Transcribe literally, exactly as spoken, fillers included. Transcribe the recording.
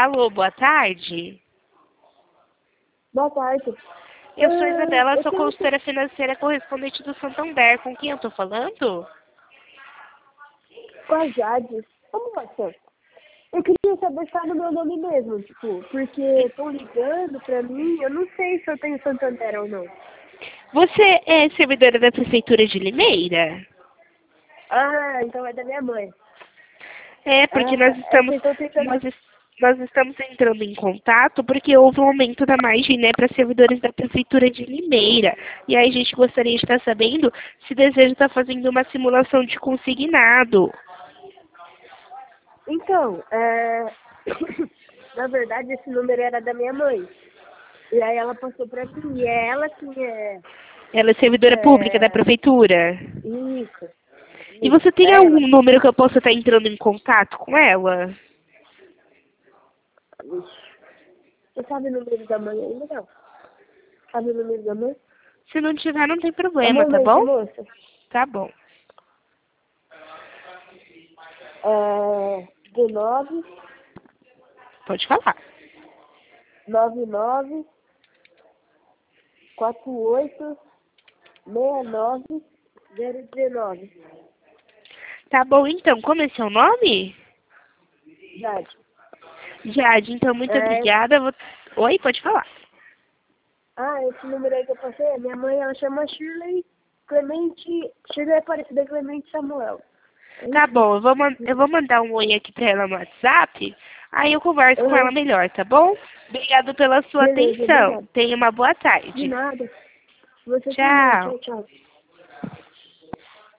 Alô, boa tarde. Boa tarde. Eu sou Ah, Isabela, eu sou tenho- consultora financeira correspondente do Santander. Com quem eu tô falando? Com a Jade. Como vai ser? Eu queria saber se tá no meu nome mesmo, tipo, porque estão ligando pra mim, eu não sei se eu tenho Santander ou não. Você é servidora da Prefeitura de Limeira? Ah, então é da minha mãe. É, porque Ah, nós é que estamos, eu tô tentando... nós, es- nós estamos entrando em contato porque houve um aumento da margem, né, para servidores da Prefeitura de Limeira. E aí a gente gostaria de estar sabendo se deseja estar fazendo uma simulação de consignado. Então, é... na verdade esse número era da minha mãe. E aí ela passou pra mim, e é ela que é... Ela é servidora pública da é... Prefeitura. Isso, E isso, você tem é ela. algum número que eu possa estar entrando em contato com ela? Vixe. Você sabe o número da mãe ainda, não? Sabe o número da mãe? Se não tiver, não tem Um problema, tá momento, bom? moça. Tá bom. É, dezenove, Pode falar. noventa e nove, quarenta e oito, sessenta e nove, zero dezenove. Tá bom, então. Como é seu nome? Jade. Jade, então, muito É, obrigada. Vou- Oi, pode falar. ah, esse número aí que eu passei, minha mãe, ela chama Shirley Clemente, Shirley Aparecida Clemente Samuel. É Tá isso? bom, eu vou, man- eu vou mandar um oi aqui pra ela no WhatsApp. Aí eu converso com Uhum. ela melhor, tá bom? Obrigado pela sua Beleza, atenção. obrigada. Tenha uma boa De tarde. nada. Você também. Tchau. Tchau, tchau.